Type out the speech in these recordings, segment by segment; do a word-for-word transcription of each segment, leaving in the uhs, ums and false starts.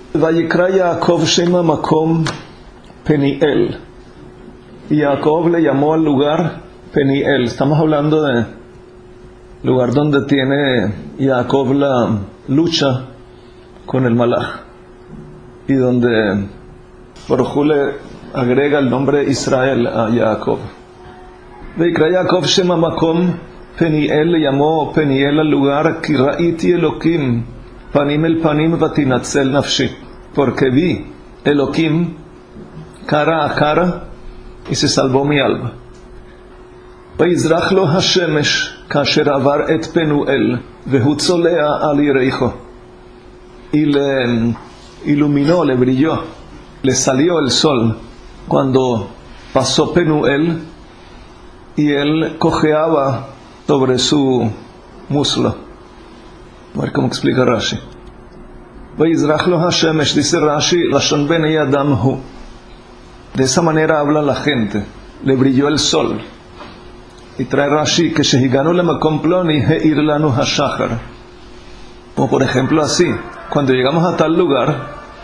Vayikra Yaakov Shema Makom Peniel. Y Jacob le llamó al lugar Peniel. Estamos hablando de lugar donde tiene Jacob la lucha con el Malach, y donde Baruj Hu le agrega el nombre Israel a Jacob. Vayikra Yaakov Shema Makom Peniel, le llamó Peniel al lugar Ki Ra'iti Elokim Panim el Panim Vatinatzel Nafshi, porque vi Elokim cara a cara y se salvó mi alma. Vayizrach lo Hashemesh kasher avar et Penuel vehu tzolea al Yericho, y le iluminó, le brilló, le salió el sol cuando pasó Penuel, y él cojeaba sobre su muslo. A ver cómo explica Rashi. Vayizrach lo Hashemesh, dice Rashi, Lashon Bnei Adam hu. De esa manera habla la gente. Le brilló el sol. Y trae Rashi que shehiganu lemakom ploni heir lanu hashachar. Como por ejemplo así, cuando llegamos a tal lugar,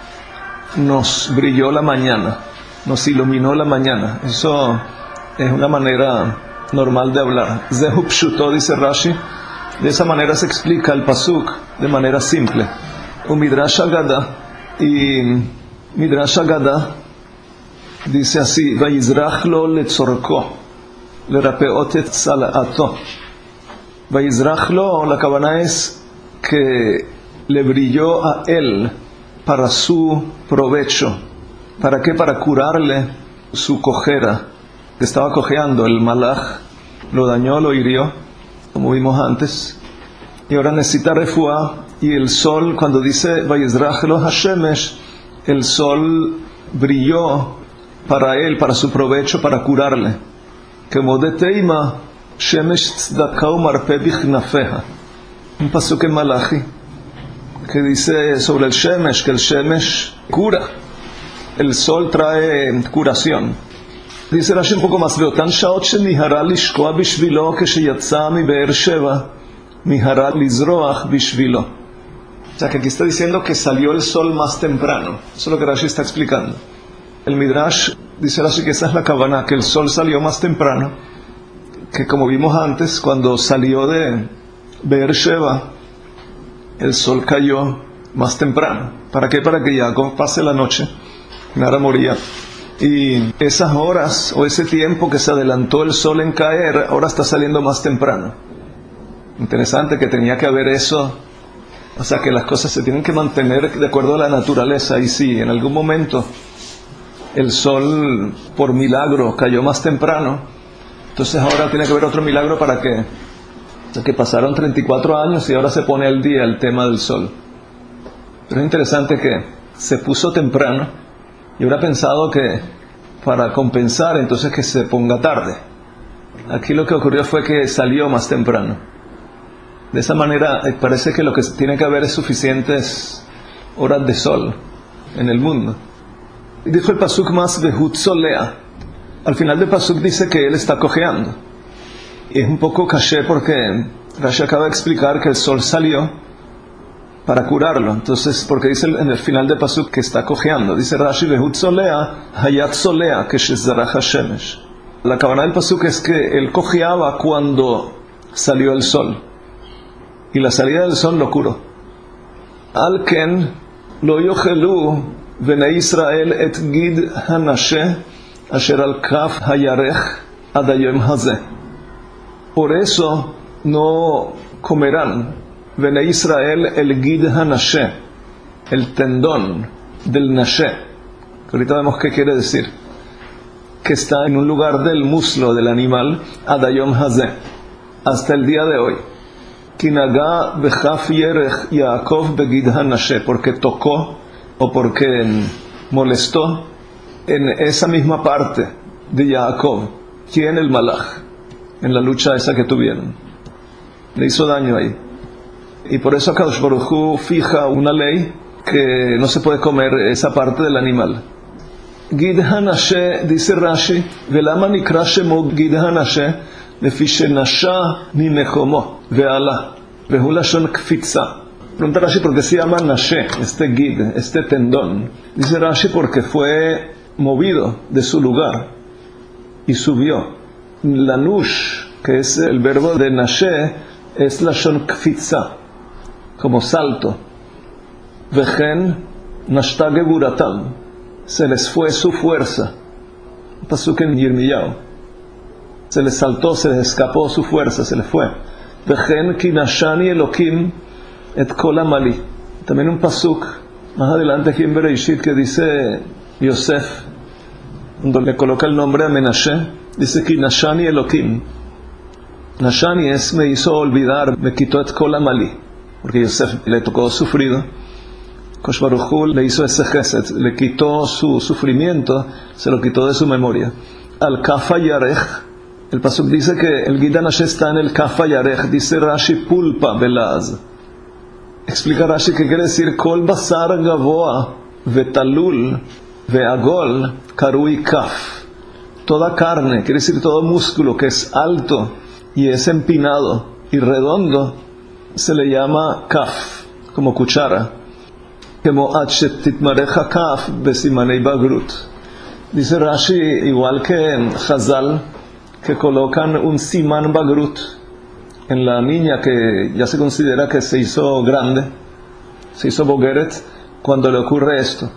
nos brilló la mañana, nos iluminó la mañana. Eso es una manera normal de hablar. Zehu pshuto, dice Rashi. De esa manera se explica el pasuk de manera simple. Un Midrash Agada, y Midrash Agada dice así: Vayizrach lo letzorko lerapeot et salaato. Vayizrach lo, la cabana es que le brilló a él para su provecho. ¿Para qué? Para curarle su cojera, que estaba cojeando. El malach lo dañó, lo hirió, como vimos antes, y ahora necesita refuá. Y el sol, cuando dice Vayizrach lo Hashemesh, el sol brilló para él, para su provecho, para curarle. Como de Teima Shemesh tzedakah marpe bichnafeha, un pasuk en Malachi que dice sobre el Shemesh, que el Shemesh cura, el sol trae curación. Dice Rashi un poco más: Veotan shaot shemihara lishkoa bishvilo kesheyatza mi Be'er Sheva mihara lizroach bishvilo. O sea, que aquí está diciendo que salió el sol más temprano. Eso es lo que Rashi está explicando. El Midrash dice Rashi que esa es la cabana, que el sol salió más temprano, que como vimos antes, cuando salió de Be'er Sheva, el sol cayó más temprano. ¿Para qué? Para que Jacob pase la noche en Ara Moría. Y esas horas, o ese tiempo que se adelantó el sol en caer, ahora está saliendo más temprano. Interesante que tenía que haber eso. O sea, que las cosas se tienen que mantener de acuerdo a la naturaleza. Y si en algún momento el sol, por milagro, cayó más temprano, entonces ahora tiene que haber otro milagro para que, o sea, que pasaron treinta y cuatro años y ahora se pone al día el tema del sol. Pero es interesante que se puso temprano, y hubiera pensado que para compensar entonces que se ponga tarde. Aquí lo que ocurrió fue que salió más temprano. De esa manera parece que lo que tiene que haber es suficientes horas de sol en el mundo. Y dijo el pasuk más Vehut Solea. Al final del pasuk dice que él está cojeando. Y es un poco caché porque Rashi acaba de explicar que el sol salió para curarlo. Entonces, porque dice en el final del pasuk que está cojeando. Dice Rashi: Vehut Solea, Hayat Solea, que Shezarach Hashemesh. La cabana del pasuk es que él cojeaba cuando salió el sol, y la salida del sol lo curó. Al ken lo yochelu bnei Israel et gid hanashe asher al kaf hayarech ad hayom hazeh. Por eso no comerán bnei Israel el gid hanashe, el tendón del nashe, que ahorita vemos qué quiere decir, que está en un lugar del muslo del animal, ad hayom hazeh, hasta el día de hoy. Kinagá bechaf yerech Yaakov begid hanashe, porque tocó o porque molestó en esa misma parte de Jacob. ¿Quién? El malach, en la lucha esa que tuvieron. Le hizo daño ahí. Y por eso Akadosh Baruj Hu fija una ley que no se puede comer esa parte del animal. Gid hanashe, dice Rashi, velama nikra shemo gid hanashe, לפי שנשה ממקומו ועלה, והוא לשון קפיצה. Pregunta Rashi por qué se llama Nashe, este gid, este tendón. Dice Rashi porque fue movido de su lugar y subió. Lanush, que es el verbo de Nashe, es lashon kfitza, como salto. Vejen nashta geburatam, se les fue su fuerza. Pasuk en Yirmiyahu. Se les saltó, se les escapó su fuerza, se les fue. Vejen ki nashani elokim et kol amali. También un pasuk más adelante aquí en Bereishit que dice Yosef, cuando le coloca el nombre a Menashe, dice ki nashani elokim. Nashani es me hizo olvidar, me quitó et kol amali, porque Yosef le tocó sufrido. Kosh Baruj Hu le hizo ese gesed, le quitó su sufrimiento, se lo quitó de su memoria. Al kafa yarej, el pasuk dice que el Gid Nashe está en el kafa yarej, dice Rashi pulpa velaz. Explica Rashi que quiere decir kol basar gavoa vetalul veagol karui kaf. Toda carne, quiere decir todo músculo que es alto y es empinado y redondo, se le llama kaf, como cuchara. Dice Rashi, igual que en Chazal, que colocan un siman bagrut en la niña que ya se considera que se hizo grande, se hizo bogeret, cuando le ocurre esto.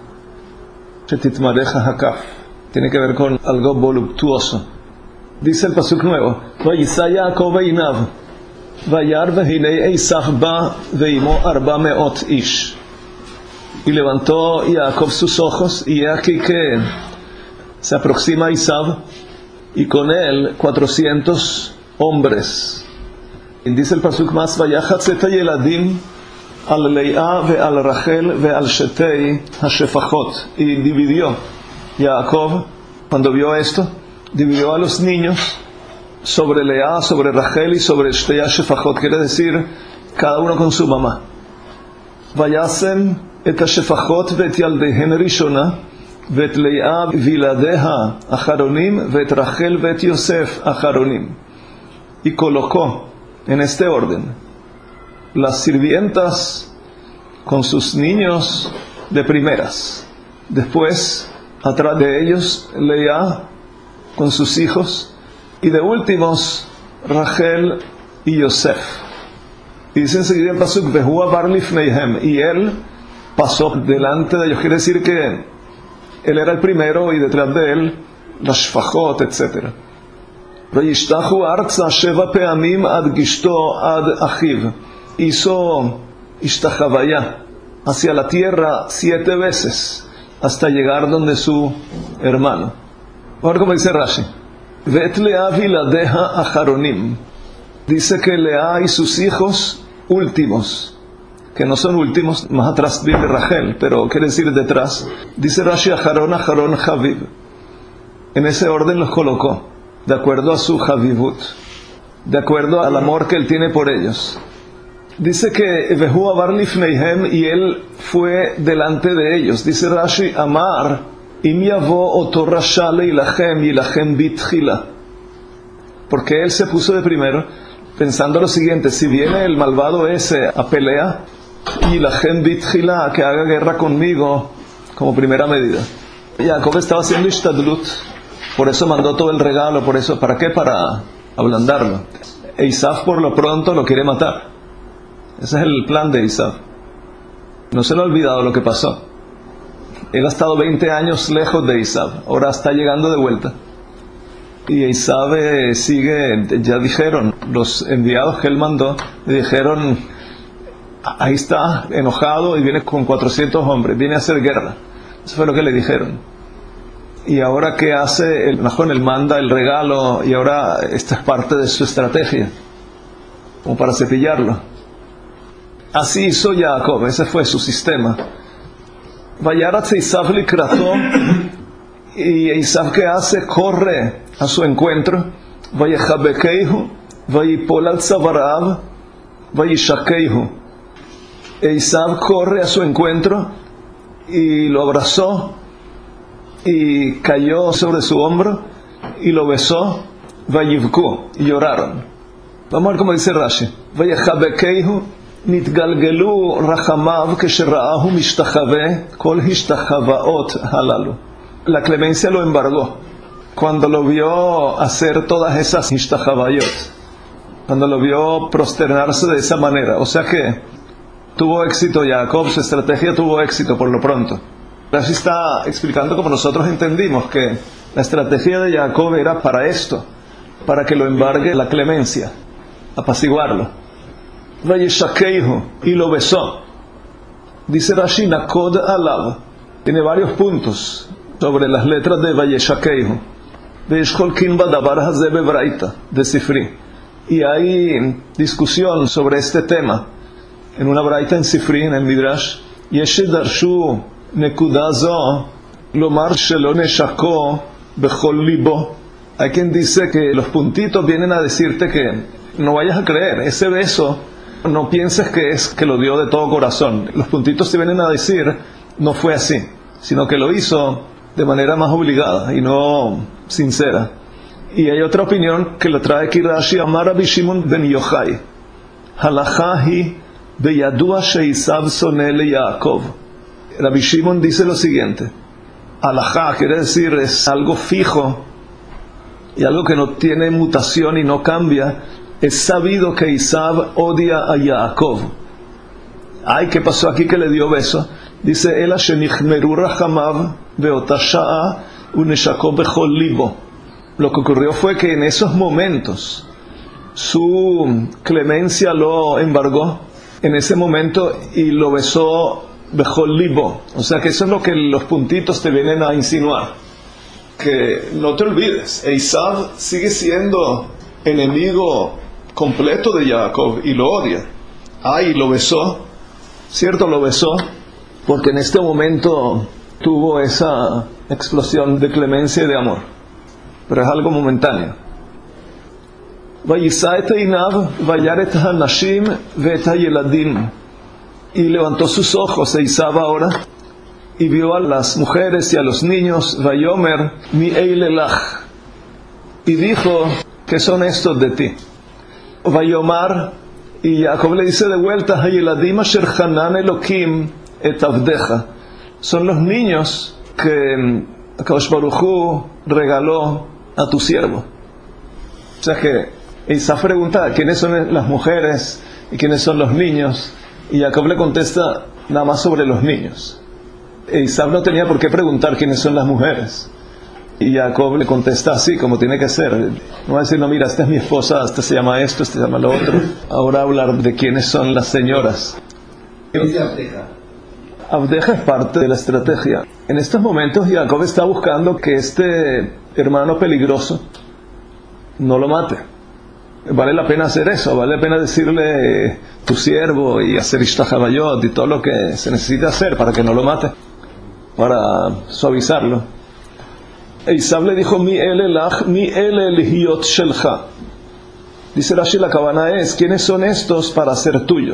Tiene que ver con algo voluptuoso. Dice el pasuk nuevo, Vayisaya Yaakov einav, vayar vehinei Eisaf ba veimo arba meot ish. Y levantó Jacob sus ojos, y he aquí que se aproxima a Isab, y con él cuatrocientos hombres. Y dice el pasuk más, Vayachatz yeladim al Leia ve al Rachel ve al Shetei hashefachot. Y dividió Jacob, cuando vio esto, dividió a los niños sobre Leia, sobre Rachel y sobre Shetei hashefachot. Quiere decir, cada uno con su mamá. Vayasem את השפחות ואת ילדיהן ראשונה ואת לאה וילדיה אחרונים ואת רחל ואת יוסף אחרונים. Y colocó en este orden las sirvientas con sus niños de primeras, después atrás de ellos Lea con sus hijos, y de últimos Rachel y Yosef. Y dice enseguida el pasuk Vehu avar lifneihem, y él pasó delante de ellos. Quiere decir que él era el primero y detrás de él las shfachot, etcétera. Vayishtachu arza sheva peamim ad gishto ad achiv. Hizo ishtachavaya hacia la tierra siete veces hasta llegar donde su hermano. Ahora como dice Rashi, Vet Lea viladeha acharonim. Dice que Lea y sus hijos últimos, que no son últimos, más atrás viene Rachel, pero quiere decir detrás. Dice Rashi, Aharon, Aharon, Javiv. En ese orden los colocó, de acuerdo a su Javivut, de acuerdo al amor que él tiene por ellos. Dice que Vehu avar lifneihem, y él fue delante de ellos. Dice Rashi, Amar, im yavo oto rasha leilachem, yilachem bitchila. Porque él se puso de primero, pensando lo siguiente: si viene el malvado ese a pelea, y la gente bitchila, que haga guerra conmigo como primera medida. Jacob estaba haciendo ishtadlut, por eso mandó todo el regalo, por eso, ¿para qué? Para ablandarlo. E Isaf por lo pronto lo quiere matar. Ese es el plan de Isaf. No se le ha olvidado lo que pasó. Él ha estado veinte años lejos de Isaf, ahora está llegando de vuelta. Y Isaf eh, sigue, ya dijeron, los enviados que él mandó, le dijeron, ahí está, enojado, y viene con cuatrocientos hombres, viene a hacer guerra. Eso fue lo que le dijeron. Y ahora, ¿qué hace? El Najón, él manda el regalo, y ahora esta es parte de su estrategia, como para cepillarlo. Así hizo Jacob, ese fue su sistema. Vayaratz Isaf likrato, y Isaf, ¿qué hace? Corre a su encuentro. Vayechabekeihu, vayipol al tzavarav, vayishakeihu. E Isaf corre a su encuentro y lo abrazó y cayó sobre su hombro y lo besó. Vayivku, y lloraron. Vamos a ver cómo dice Rashi. Vayechabekeihu, נתגלגלו רחמיו כשראהו משתחווה כל השתחוואות הללו. La clemencia lo embargó cuando lo vio hacer todas esas ishtahavayot, cuando lo vio prosternarse de esa manera. O sea que tuvo éxito Jacob, su estrategia tuvo éxito por lo pronto. Rashi está explicando como nosotros entendimos que la estrategia de Jacob era para esto, para que lo embargue la clemencia, apaciguarlo. Vayeshakeihu, y lo besó. Dice Rashi, Nakod alav. Tiene varios puntos sobre las letras de Vayeshakeihu. Veishkolkin badabar hazeh bebraita, de Sifri. Y hay discusión sobre este tema en una braita en Sifri, en el Midrash. Yesh darshu nekuda zo lomar shelo neshako bechol libo. Hay quien dice que los puntitos vienen a decirte que no vayas a creer, ese beso no pienses que es que lo dio de todo corazón. Los puntitos te vienen a decir no fue así, sino que lo hizo de manera más obligada y no sincera. Y hay otra opinión que lo trae aquí Rashi, Amar Rabbi Shimon ben Yochai, Halakha hi beyadua she'isav soneh le Yaakov. Rabbi Shimon dice lo siguiente: Halakha quiere decir es algo fijo y algo que no tiene mutación y no cambia. Es sabido que Isav odia a Yaakov. Ay, ¿qué pasó aquí que le dio beso? Dice, Ela shenichmeru rachamav beota sha'a uneshako bechol libo. Lo que ocurrió fue que en esos momentos su clemencia lo embargó en ese momento y lo besó bechol libo. O sea que eso es lo que los puntitos te vienen a insinuar. Que no te olvides, Isav sigue siendo enemigo completo de Jacob y lo odia. Ay, lo besó, cierto, lo besó, porque en este momento tuvo esa explosión de clemencia y de amor, pero es algo momentáneo. Vayisa et einav vayar et hanashim ve'et hayeladim. Y levantó sus ojos Esav ahora y vio a las mujeres y a los niños. Vayomer mi eilelach, y dijo, ¿qué son estos de ti? Vayomar, y Jacob le dice de vuelta, Hayeladim asher hanan elokim et avdeja. Son los niños que Akadosh Baruj Hu regaló a tu siervo. O sea que Esav pregunta, ¿quiénes son las mujeres y quiénes son los niños? Y Jacob le contesta nada más sobre los niños. Esav no tenía por qué preguntar quiénes son las mujeres. Y Jacob le contesta así, como tiene que ser. No va a decir, no, mira, esta es mi esposa, esta se llama esto, esta se llama lo otro. Ahora hablar de quiénes son las señoras. ¿Qué dice Abdeja? Abdeja es parte de la estrategia. En estos momentos Jacob está buscando que este hermano peligroso no lo mate. Vale la pena hacer eso, vale la pena decirle tu siervo y hacer ishtahavayot y todo lo que se necesita hacer para que no lo mate, para suavizarlo. Esav le dijo, mi ele lach, mi ele lihiot shelcha. Dice Rashi, la cabana es, ¿quiénes son estos para ser tuyos?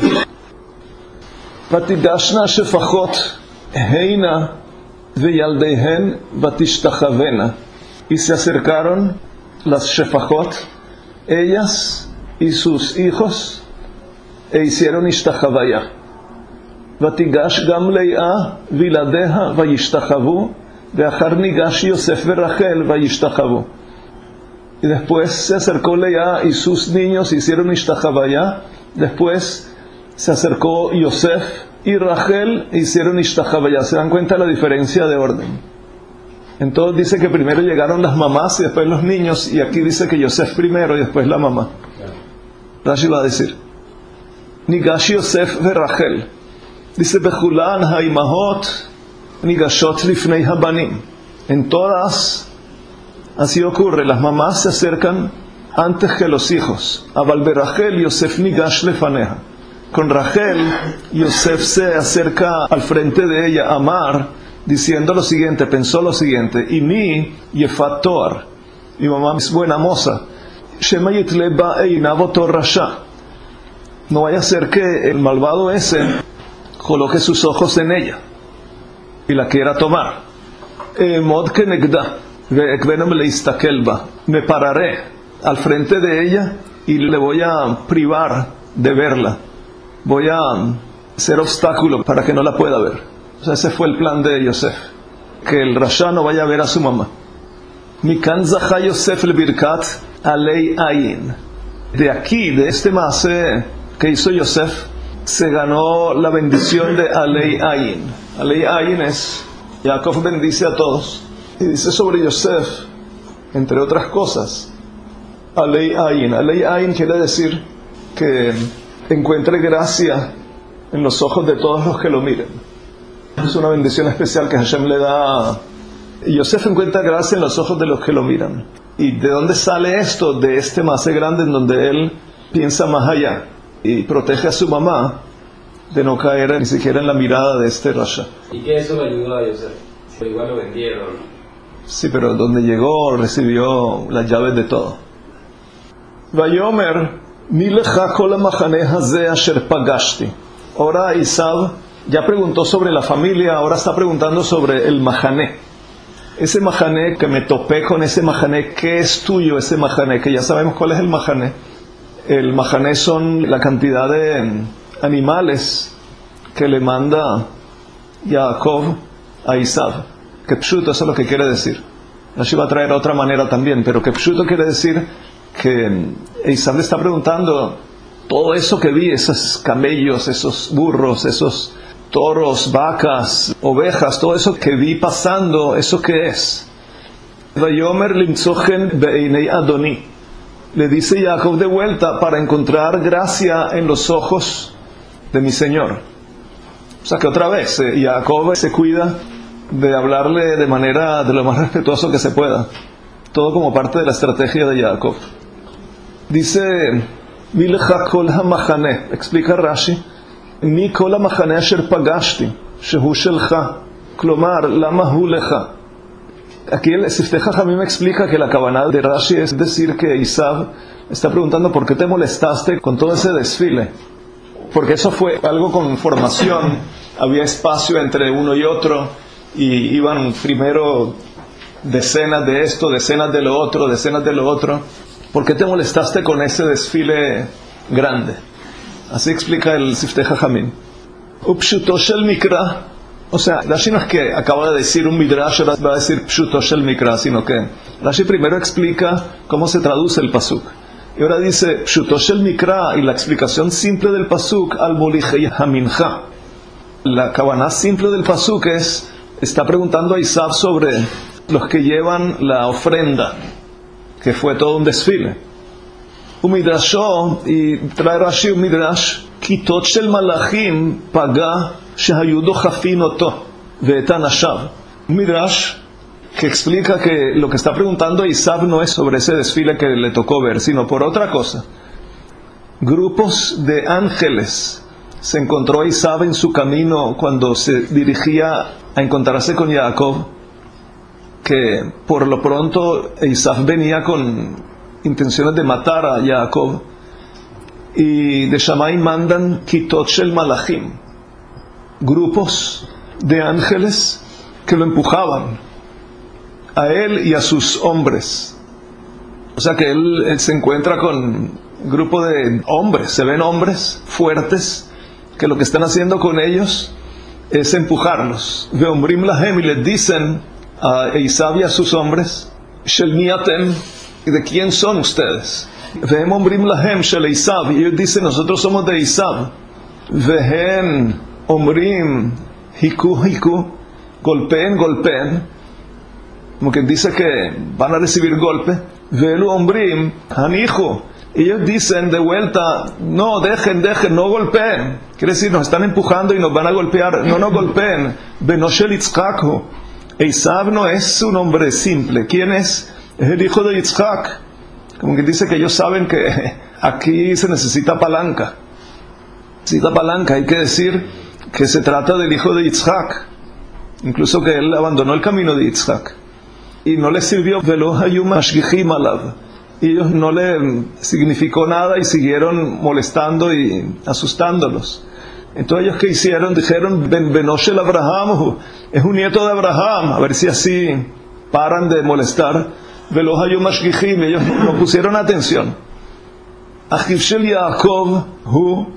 Vatidashna shefachot heina veyaldeihen vatishtachavena. Y se acercaron las shefachot, ellas y sus hijos, e hicieron ishtachavaya. Vatigash gam leia viladeha vayishtachavu. Yosef Rachel vayishtachavu. Y después se acercó Lea y sus niños hicieron ishtachavaya. Después se acercó Yosef y Rachel e hicieron ishtachavaya. ¿Se dan cuenta de la diferencia de orden? Entonces dice que primero llegaron las mamás y después los niños, y aquí dice que Yosef primero y después la mamá. Rashi va a decir Nigash Yosef ve Rachel. Dice Bechulan haimahot Nigashot lifnei habanim. En todas así ocurre, las mamás se acercan antes que los hijos. Aval berachel Yosef nigash lefaneha. Con Rachel, Yosef se acerca al frente de ella, Amar, diciendo lo siguiente, pensó lo siguiente: y mi yefat toar, mi mamá es buena moza. Shema yitle ba einav oto rasha. No vaya a ser que el malvado ese coloque sus ojos en ella y la quiera tomar. Mod kenegda ve'ekvenam leistakel ba. Me pararé al frente de ella y le voy a privar de verla. voy a ser obstáculo para que no la pueda ver. O sea, ese fue el plan de Yosef, que el Rasha no vaya a ver a su mamá. Mikan zaha Yosef le birkat alei ayin. De aquí, de este maase que hizo Yosef, se ganó la bendición de alei ayin. Alei ayin es, Jacob bendice a todos, y dice sobre Yosef, entre otras cosas, alei ayin. Alei ayin quiere decir que encuentre gracia en los ojos de todos los que lo miren. Es una bendición especial que Hashem le da. Y Yosef encuentra gracia en los ojos de los que lo miran. ¿Y de dónde sale esto? De este maase grande en donde él piensa más allá y protege a su mamá de no caer ni siquiera en la mirada de este Rasha. ¿Y qué eso le ayudó a Yosef? Pero igual lo vendieron. Sí, pero donde llegó recibió las llaves de todo. Vayomer milecha kol hamachane hazeh asher pagashti. Ahora Isab ya preguntó sobre la familia, ahora está preguntando sobre el mahané. Ese mahané que me topé con ese mahané, ¿qué es tuyo ese mahané? Que ya sabemos cuál es el mahané. El mahané son la cantidad de animales que le manda Jacob a Isab. Que pshuto, eso es lo que quiere decir. Rashi va a traer otra manera también, pero que pshuto quiere decir que Isab le está preguntando, todo eso que vi, esos camellos, esos burros, esos toros, vacas, ovejas, todo eso que vi pasando, ¿eso qué es? Vayomer limtzochen be'einei Adoni. Le dice Jacob de vuelta, para encontrar gracia en los ojos de mi Señor. O sea que otra vez, eh, Jacob se cuida de hablarle de manera de lo más respetuoso que se pueda. Todo como parte de la estrategia de Jacob. Dice, Milecha kol hamachane, explica Rashi, Mi kol hamachane asher pagashti, shehu shelcha, klomar, lama hu lecha. Aquí el Siftei Chachamim me explica que la kavanah de Rashi es decir que Isab está preguntando por qué te molestaste con todo ese desfile. Porque eso fue algo con formación, había espacio entre uno y otro, y iban primero decenas de esto, decenas de lo otro, decenas de lo otro. ¿Por qué te molestaste con ese desfile grande? Así explica el Siftei Chachamim. Upshuto shel mikra. O sea, Rashi no es que acaba de decir un midrash, ahora va a decir pshuto shel mikra, sino que Rashi primero explica cómo se traduce el pasuk. Y ahora dice pshuto shel mikra, y la explicación simple del pasuk al molijei hamincha. La kavanah simple del pasuk es, está preguntando a Isab sobre los que llevan la ofrenda, que fue todo un desfile. Un midrashó, y trae Rashi un midrash, kitot shel malachim paga shehayu dochafin oto ve'et anashav. Un midrash que explica que lo que está preguntando Isab no es sobre ese desfile que le tocó ver, sino por otra cosa. Grupos de ángeles se encontró Isab en su camino cuando se dirigía a encontrarse con Jacob, que por lo pronto Isab venía con intenciones de matar a Jacob, y de Shammai mandan kitot shel malachim, grupos de ángeles que lo empujaban a él y a sus hombres. O sea que él, él se encuentra con un grupo de hombres, se ven hombres fuertes que lo que están haciendo con ellos es empujarlos. Veomrim lahem, y les dicen a Isab y a sus hombres, shel mi atem, ¿de quién son ustedes? Vehem omrim lahem shel Isab, y ellos dicen, nosotros somos de Isab. Vehem omrim hiku hiku, golpeen golpeen, como que dice que van a recibir golpe. Velu omrim hanichu, ellos dicen de vuelta, no, dejen, dejen, no golpeen. Quiere decir, nos están empujando y nos van a golpear, no nos golpeen. Beno shel Yitzchak, Isab no es un hombre simple. ¿Quién es? Es el hijo de Yitzchak. Como que dice que ellos saben que aquí se necesita palanca. Necesita palanca, hay que decir que se trata del hijo de Yitzchak. Incluso que él abandonó el camino de Yitzchak. Y no le sirvió velo hayum mashgichim alav. Y ellos no le significó nada y siguieron molestando y asustándolos. Entonces ellos, ¿qué hicieron? Dijeron, ben benoshel Abraham, es un nieto de Abraham, a ver si así paran de molestar. Velo hayum mashgichim, ellos no pusieron atención. Achiv shel Yaakov hu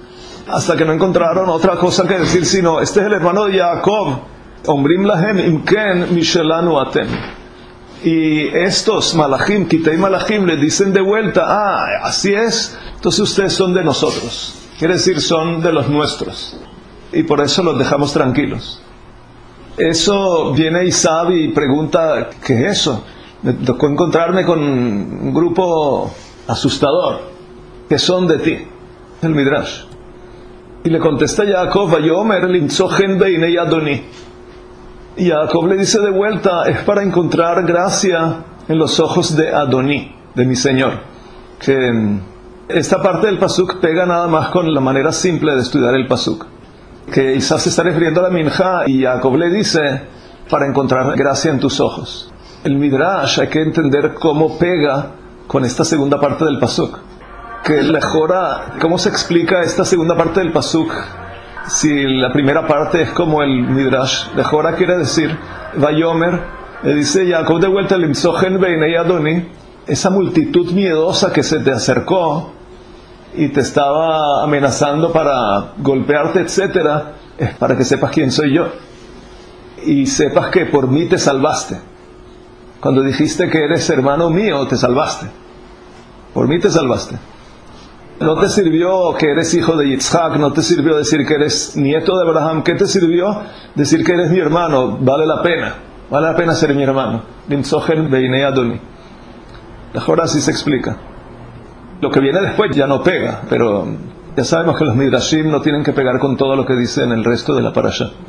hasta que no encontraron otra cosa que decir, sino, este es el hermano de Jacob, Omrim lahem imken mishelanu atem. Y estos malachim, Kitei malachim, le dicen de vuelta, ah, así es, entonces ustedes son de nosotros. Quiere decir, son de los nuestros. Y por eso los dejamos tranquilos. Eso viene Isab y pregunta, ¿qué es eso? Me tocó encontrarme con un grupo asustador, que son de ti, el Midrash. Y le contesta Jacob, Vayomer limtzo gen beinei Adoni. Y Jacob le dice de vuelta, es para encontrar gracia en los ojos de Adoní, de mi Señor. Que esta parte del pasuk pega nada más con la manera simple de estudiar el pasuk. Que Isaac se está refiriendo a la minja y Jacob le dice, para encontrar gracia en tus ojos. El Midrash hay que entender cómo pega con esta segunda parte del pasuk. Que lejora, ¿cómo se explica esta segunda parte del pasuk? Si la primera parte es como el Midrash, lejora quiere decir, Vayomer, le dice Jacob de vuelta, Limsogen beinei Adoni, esa multitud miedosa que se te acercó y te estaba amenazando para golpearte, etcétera, es para que sepas quién soy yo y sepas que por mí te salvaste. Cuando dijiste que eres hermano mío, te salvaste. Por mí te salvaste. No te sirvió que eres hijo de Yitzhak, no te sirvió decir que eres nieto de Abraham. ¿Qué te sirvió? Decir que eres mi hermano. Vale la pena. Vale la pena ser mi hermano. Limsogen beinei Adoni. Mejor así se explica. Lo que viene después ya no pega, pero ya sabemos que los Midrashim no tienen que pegar con todo lo que dice en el resto de la parasha.